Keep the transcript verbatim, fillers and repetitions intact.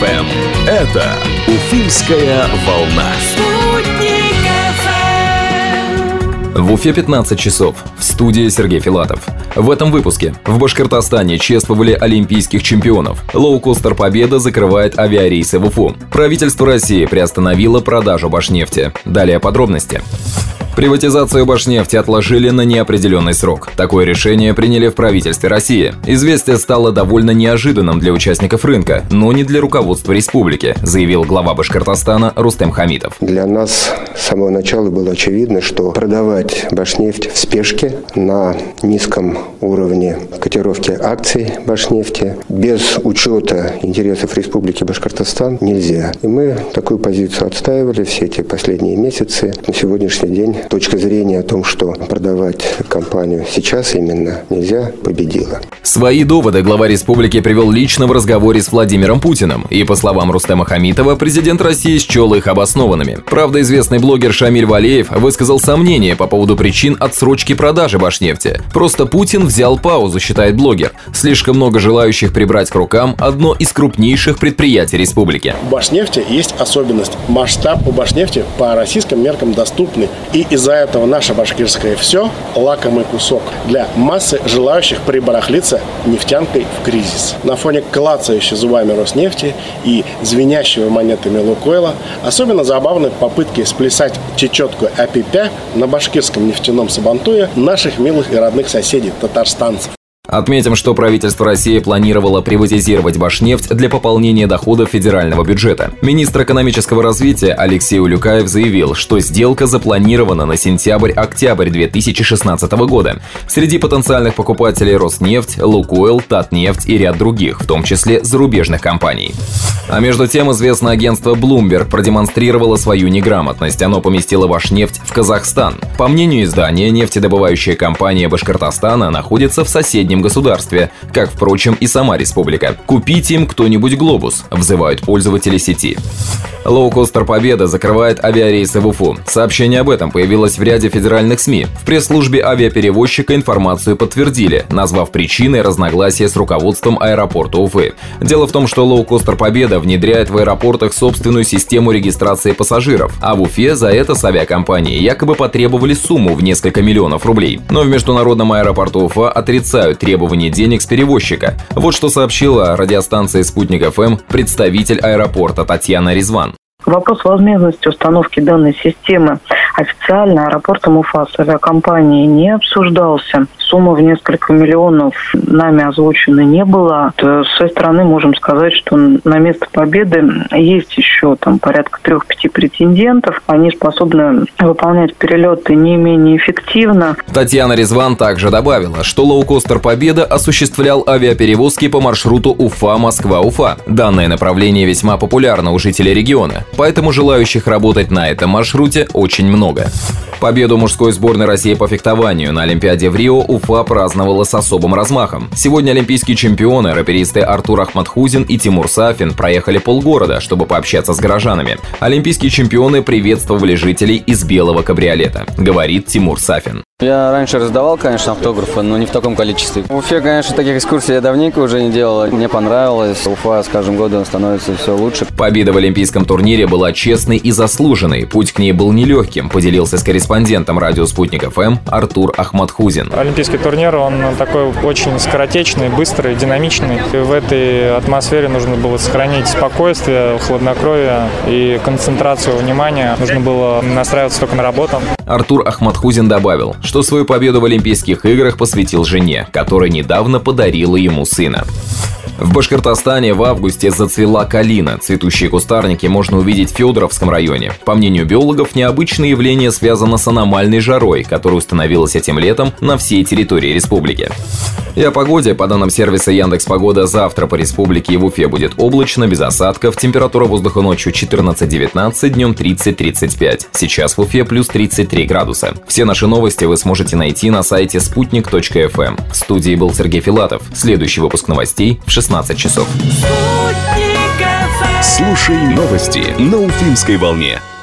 эм. Это Уфимская волна. В Уфе пятнадцать часов. В студии Сергей Филатов. В этом выпуске. В Башкортостане чествовали олимпийских чемпионов. Лоукостер «Победа» закрывает авиарейсы в Уфу. Правительство России приостановило продажу Башнефти. Далее подробности. Приватизацию Башнефти отложили на неопределенный срок. Такое решение приняли в правительстве России. Известие стало довольно неожиданным для участников рынка, но не для руководства республики, заявил глава Башкортостана Рустем Хамитов. Для нас с самого начала было очевидно, что продавать Башнефть в спешке на низком уровне котировки акций Башнефти без учета интересов Республики Башкортостан нельзя. И мы такую позицию отстаивали все эти последние месяцы. На сегодняшний день точка зрения о том, что продавать компанию сейчас именно нельзя, победила. Свои доводы глава республики привел лично в разговоре с Владимиром Путиным. И, по словам Рустема Хамитова, президент России счел их обоснованными. Правда, известный блогер Шамиль Валеев высказал сомнения по поводу причин отсрочки продажи Башнефти. Просто Путин взял паузу, считает блогер. Слишком много желающих прибрать к рукам одно из крупнейших предприятий республики. У Башнефти есть особенность. Масштаб у Башнефти по российским меркам доступный. И из-за этого наше башкирское все – лакомый кусок для массы желающих прибарахлиться нефтянкой в кризис. На фоне клацающей зубами Роснефти и звенящего монетами Лукойла особенно забавны попытки сплясать чечетку Апипя на башкирском нефтяном сабантуе наших милых и родных соседей татарстанцев. Отметим, что правительство России планировало приватизировать Башнефть для пополнения доходов федерального бюджета. Министр экономического развития Алексей Улюкаев заявил, что сделка запланирована на сентябрь-октябрь две тысячи шестнадцатого года. Среди потенциальных покупателей Роснефть, Лукойл, Татнефть и ряд других, в том числе зарубежных компаний. А между тем, известное агентство Bloomberg продемонстрировало свою неграмотность. Оно поместило Башнефть в Казахстан. По мнению издания, нефтедобывающая компания Башкортостана находится в соседнем государстве, как, впрочем, и сама республика. Купите им кто-нибудь глобус, взывают пользователи сети. Лоукостер «Победа» закрывает авиарейсы в Уфу. Сообщение об этом появилось в ряде федеральных СМИ. В пресс-службе авиаперевозчика информацию подтвердили, назвав причиной разногласия с руководством аэропорта Уфы. Дело в том, что лоукостер «Победа» внедряет в аэропортах собственную систему регистрации пассажиров, а в Уфе за это с авиакомпанией якобы потребовали сумму в несколько миллионов рублей. Но в международном аэропорту Уфа отрицают требования денег с перевозчика. Вот что сообщила радиостанция «Спутник эф эм» представитель аэропорта Татьяна Резван. Вопрос возмездности установки данной системы официально аэропортом Уфа с авиакомпанией не обсуждался. Сумма в несколько миллионов нами озвучена не была. С своей стороны можем сказать, что на место победы есть еще там порядка трех-пяти претендентов. Они способны выполнять перелеты не менее эффективно. Татьяна Резван также добавила, что лоукостер «Победа» осуществлял авиаперевозки по маршруту Уфа-Москва-Уфа. Данное направление весьма популярно у жителей региона, поэтому желающих работать на этом маршруте очень много. Победу мужской сборной России по фехтованию на Олимпиаде в Рио Уфа праздновала с особым размахом. Сегодня олимпийские чемпионы, рэперисты Артур Ахматхузин и Тимур Сафин проехали полгорода, чтобы пообщаться с горожанами. Олимпийские чемпионы приветствовали жителей из белого кабриолета, говорит Тимур Сафин. Я раньше раздавал, конечно, автографы, но не в таком количестве. В Уфе, конечно, таких экскурсий я давненько уже не делал. Мне понравилось. Уфа с каждым годом становится все лучше. Победа в олимпийском турнире была честной и заслуженной. Путь к ней был нелегким, поделился с корреспондентом радио «Спутник эф эм» Артур Ахматхузин. Олимпийский турнир, он такой очень скоротечный, быстрый, динамичный. И в этой атмосфере нужно было сохранить спокойствие, хладнокровие и концентрацию внимания. Нужно было настраиваться только на работу. Артур Ахматхузин добавил, что свою победу в Олимпийских играх посвятил жене, которая недавно подарила ему сына. В Башкортостане в августе зацвела калина. Цветущие кустарники можно увидеть в Федоровском районе. По мнению биологов, необычное явление связано с аномальной жарой, которая установилась этим летом на всей территории республики. И о погоде. По данным сервиса Яндекс.Погода, завтра по республике и в Уфе будет облачно, без осадков. Температура воздуха ночью четырнадцать-девятнадцать, днем тридцать-тридцать пять. Сейчас в Уфе плюс тридцать три градуса. Все наши новости вы сможете найти на сайте спутник точка эф эм. В студии был Сергей Филатов. Следующий выпуск новостей в шестнадцать часов. Слушай новости на Уфимской волне.